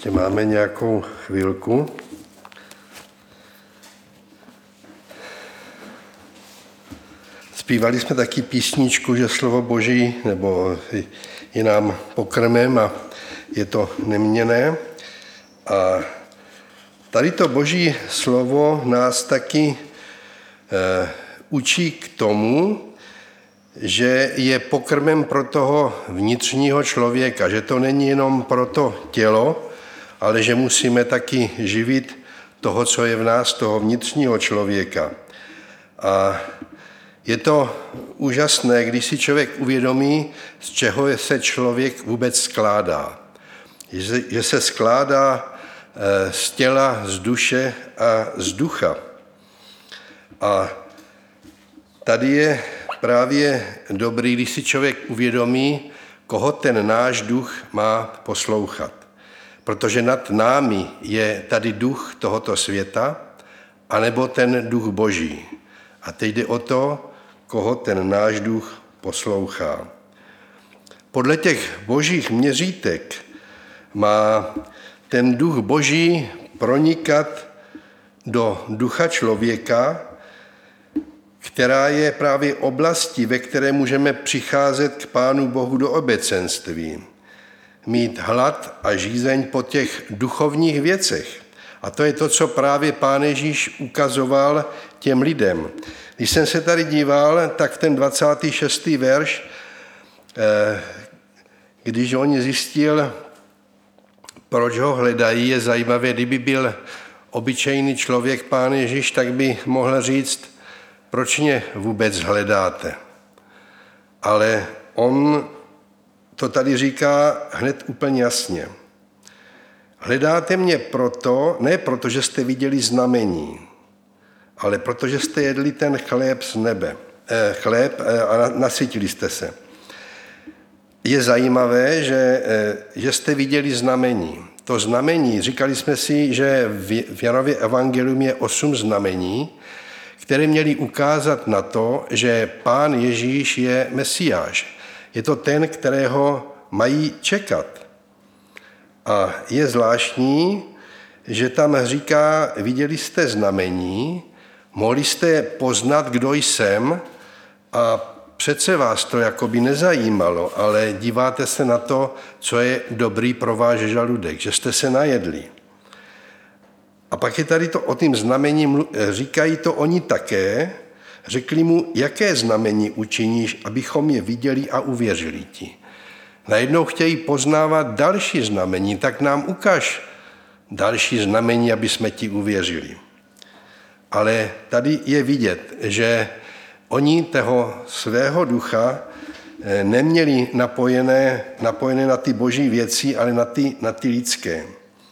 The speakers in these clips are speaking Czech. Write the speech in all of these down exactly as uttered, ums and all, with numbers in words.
Ještě máme nějakou chvilku. Zpívali jsme taky písničku, že slovo Boží nebo je nám pokrmem a je to neměnné. A tady to Boží slovo nás taky e, učí k tomu, že je pokrmem pro toho vnitřního člověka, že to není jenom pro to tělo, ale že musíme taky živit toho, co je v nás, toho vnitřního člověka. A je to úžasné, když si člověk uvědomí, z čeho se člověk vůbec skládá. Že se skládá z těla, z duše a z ducha. A tady je právě dobrý, když si člověk uvědomí, koho ten náš duch má poslouchat. Protože nad námi je tady duch tohoto světa, anebo ten duch Boží. A teď jde o to, koho ten náš duch poslouchá. Podle těch božích měřítek má ten duch Boží pronikat do ducha člověka, která je právě oblastí, ve které můžeme přicházet k Pánu Bohu do obecenství. Mít hlad a žízeň po těch duchovních věcech. A to je to, co právě Pán Ježíš ukazoval těm lidem. Když jsem se tady díval, tak ten dvacátý šestý verš, když on zjistil, proč ho hledají, je zajímavé, kdyby byl obyčejný člověk Pán Ježíš, tak by mohl říct, proč mě vůbec hledáte. Ale on to tady říká hned úplně jasně. Hledáte mě proto, ne proto, že jste viděli znamení, ale protože jste jedli ten chléb z nebe, eh, chléb eh, a nasytili jste se. Je zajímavé, že, eh, že jste viděli znamení. To znamení, říkali jsme si, že v Janově evangelium je osm znamení, které měly ukázat na to, že Pán Ježíš je Mesiáš. Je to ten, kterého mají čekat. A je zvláštní, že tam říká, viděli jste znamení, mohli jste poznat, kdo jsem, a přece vás to jakoby nezajímalo, ale díváte se na to, co je dobrý pro váš žaludek, že jste se najedli. A pak je tady to o tím znamení, říkají to oni také, řekli mu, jaké znamení učiníš, abychom je viděli a uvěřili ti. Najednou chtějí poznávat další znamení, tak nám ukaž další znamení, aby jsme ti uvěřili. Ale tady je vidět, že oni toho svého ducha neměli napojené, napojené na ty boží věci, ale na ty, na ty lidské.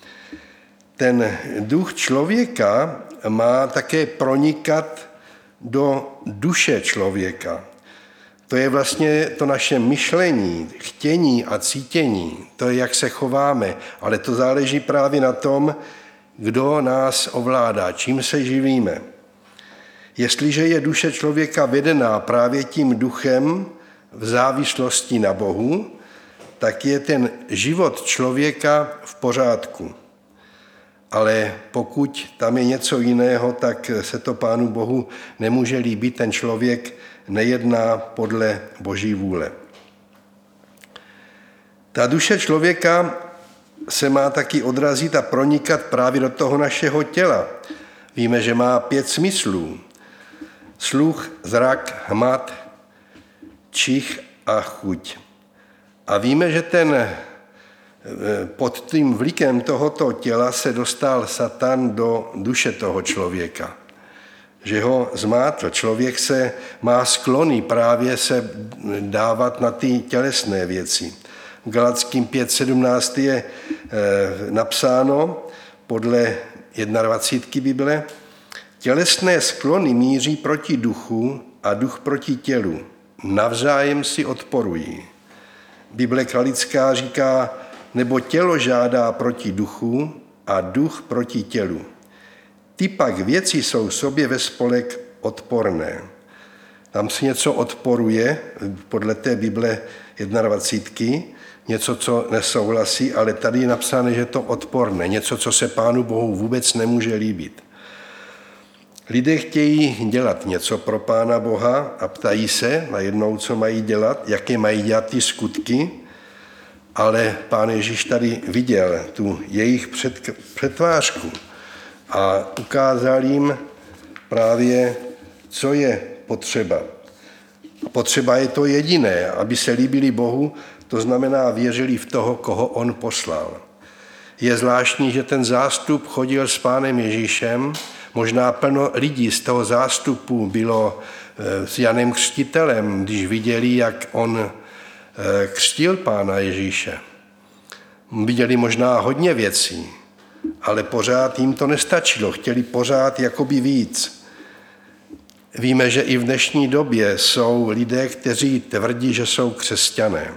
Ten duch člověka má také pronikat do duše člověka. To je vlastně to naše myšlení, chtění a cítění. To je, jak se chováme, ale to záleží právě na tom, kdo nás ovládá, čím se živíme. Jestliže je duše člověka vedená právě tím duchem v závislosti na Bohu, tak je ten život člověka v pořádku. Ale pokud tam je něco jiného, tak se to Pánu Bohu nemůže líbit, ten člověk nejedná podle Boží vůle. Ta duše člověka se má taky odrazit a pronikat právě do toho našeho těla. Víme, že má pět smyslů. Sluch, zrak, hmat, čich a chuť. A víme, že ten pod tím vlikem tohoto těla se dostal Satan do duše toho člověka. Že ho zmátl. Člověk se má sklony právě se dávat na ty tělesné věci. V Galackým pět sedmnáct je napsáno podle dvacítky Bible, tělesné sklony míří proti duchu a duch proti tělu. Navzájem si odporují. Bible kralická říká, nebo tělo žádá proti duchu a duch proti tělu. Ty pak věci jsou sobě ve spolek odporné. Tam si něco odporuje, podle té Bible dvacítky. něco, co nesouhlasí, ale tady je napsáno, že je to odporné, něco, co se Pánu Bohu vůbec nemůže líbit. Lidé chtějí dělat něco pro Pána Boha a ptají se najednou, co mají dělat, jaké mají dělat ty skutky, ale Pán Ježíš tady viděl tu jejich přetvářku a ukázal jim právě, co je potřeba. Potřeba je to jediné, aby se líbili Bohu, to znamená věřili v toho, koho on poslal. Je zvláštní, že ten zástup chodil s Pánem Ježíšem, možná plno lidí z toho zástupu bylo s Janem Křtitelem, když viděli, jak on křtil Pána Ježíše. Viděli možná hodně věcí, ale pořád jim to nestačilo, chtěli pořád jakoby víc. Víme, že i v dnešní době jsou lidé, kteří tvrdí, že jsou křesťané,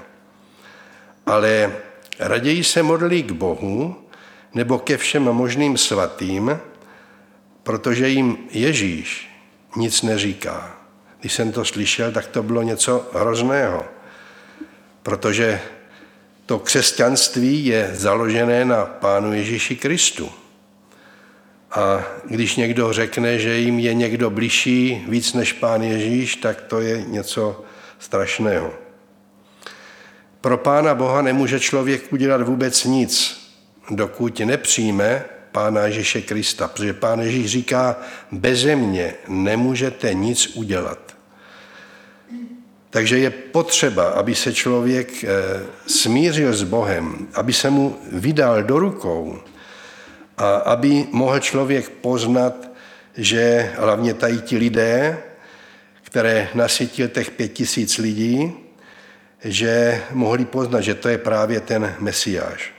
ale raději se modlí k Bohu nebo ke všem možným svatým, protože jim Ježíš nic neříká. Když jsem to slyšel, tak to bylo něco hrozného, protože to křesťanství je založené na Pánu Ježíši Kristu. A když někdo řekne, že jim je někdo bližší víc než Pán Ježíš, tak to je něco strašného. Pro Pána Boha nemůže člověk udělat vůbec nic, dokud nepřijme Pána Ježíše Krista, protože Pán Ježíš říká, beze mě nemůžete nic udělat. Takže je potřeba, aby se člověk smířil s Bohem, aby se mu vydal do rukou a aby mohl člověk poznat, že hlavně tady ti lidé, které nasytil těch pět tisíc lidí, že mohli poznat, že to je právě ten Mesiáš.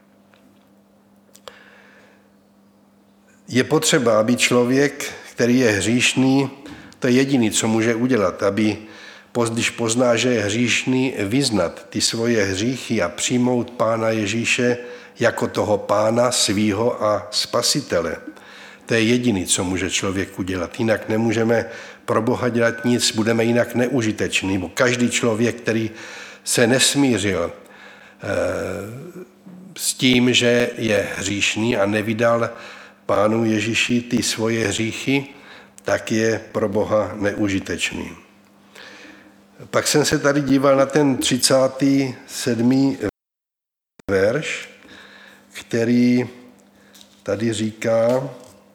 Je potřeba, aby člověk, který je hříšný, to je jediný, co může udělat, aby když pozná, že je hříšný, vyznat ty svoje hříchy a přijmout Pána Ježíše jako toho Pána svýho a Spasitele. To je jediný, co může člověk udělat. Jinak nemůžeme pro Boha dělat nic, budeme jinak neužiteční. Bo každý člověk, který se nesmířil eh, s tím, že je hříšný a nevydal Pánu Ježíši ty svoje hříchy, tak je pro Boha neužitečný. Pak jsem se tady díval na ten třicátý sedmý verš, který tady říká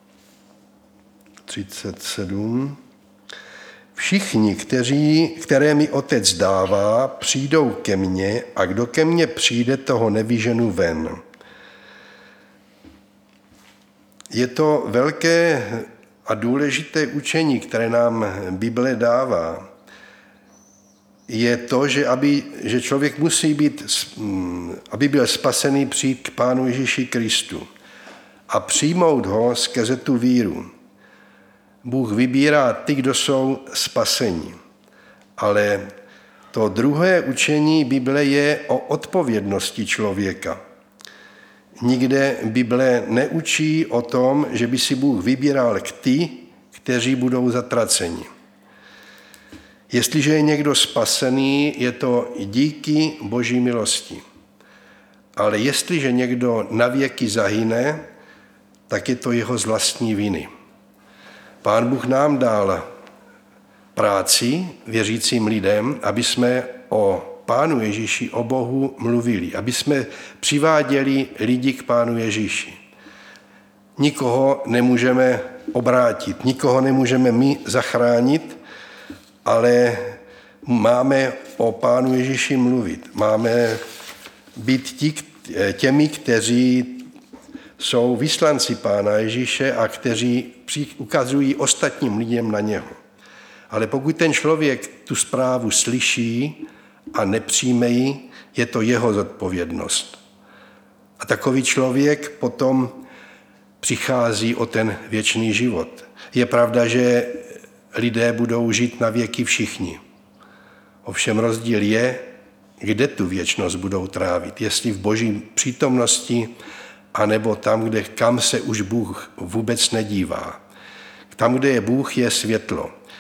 třicet sedm. Všichni, kteří, které mi Otec dává, přijdou ke mně a kdo ke mně přijde, toho nevyženu ven. Je to velké a důležité učení, které nám Bible dává. Je to, že, aby, že člověk musí být, aby byl spasený, přijít k Pánu Ježíši Kristu a přijmout ho skrze tu víru. Bůh vybírá ty, kdo jsou spasení. Ale to druhé učení Bible je o odpovědnosti člověka. Nikde Bible neučí o tom, že by si Bůh vybíral k ty, kteří budou zatraceni. Jestliže je někdo spasený, je to díky Boží milosti. Ale jestliže někdo navěky zahyne, tak je to jeho z vlastní viny. Pán Bůh nám dal práci věřícím lidem, aby jsme o Pánu Ježíši, o Bohu mluvili, aby jsme přiváděli lidi k Pánu Ježíši. Nikoho nemůžeme obrátit, nikoho nemůžeme my zachránit, ale máme o Pánu Ježíši mluvit. Máme být tí, těmi, kteří jsou vyslanci Pána Ježíše a kteří ukazují ostatním lidem na něho. Ale pokud ten člověk tu zprávu slyší a nepřijme ji, je to jeho zodpovědnost. A takový člověk potom přichází o ten věčný život. Je pravda, že lidé budou žít na věky všichni. Ovšem rozdíl je, kde tu věčnost budou trávit. Jestli v Boží přítomnosti, anebo tam, kde, kam se už Bůh vůbec nedívá. Tam, kde je Bůh, je světlo.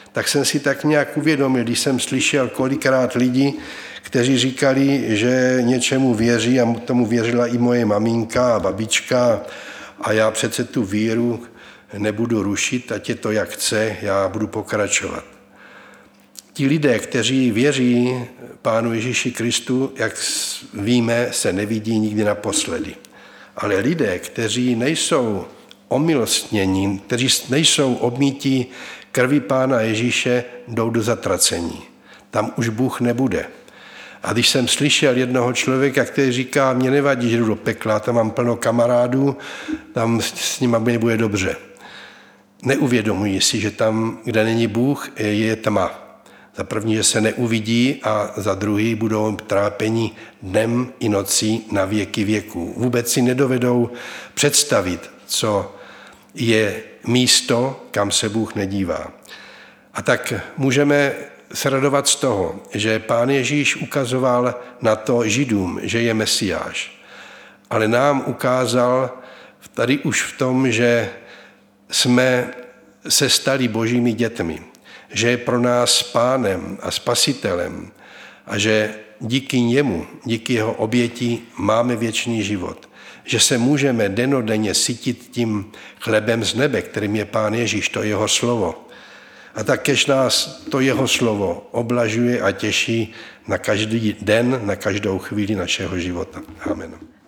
tak jsem si tak nějak uvědomil, když jsem slyšel kolikrát lidi, kteří říkali, že něčemu věří a tomu věřila i moje maminka a babička a já přece tu víru nebudu rušit, ať je to jak chce, já budu pokračovat. Ti lidé, kteří věří Pánu Ježíši Kristu, jak víme, se nevidí nikdy naposledy. Ale lidé, kteří nejsou omilostnění, kteří nejsou obmítí krví Pána Ježíše, jdou do zatracení. Tam už Bůh nebude. A když jsem slyšel jednoho člověka, který říká, mě nevadí, že jdu do pekla, tam mám plno kamarádů, tam s nimi nebude dobře. Neuvědomují si, že tam, kde není Bůh, je tma. Za první, že se neuvidí a za druhý budou trápení dnem i nocí na věky věků. Vůbec si nedovedou představit, co je místo, kam se Bůh nedívá. A tak můžeme se radovat z toho, že Pán Ježíš ukazoval na to Židům, že je Mesiáš. Ale nám ukázal tady už v tom, že jsme se stali božími dětmi, že je pro nás Pánem a Spasitelem a že díky němu, díky jeho oběti máme věčný život. Že se můžeme dennodenně sytit tím chlebem z nebe, kterým je Pán Ježíš, to jeho slovo. A takéž nás to jeho slovo oblažuje a těší na každý den, na každou chvíli našeho života. Amen.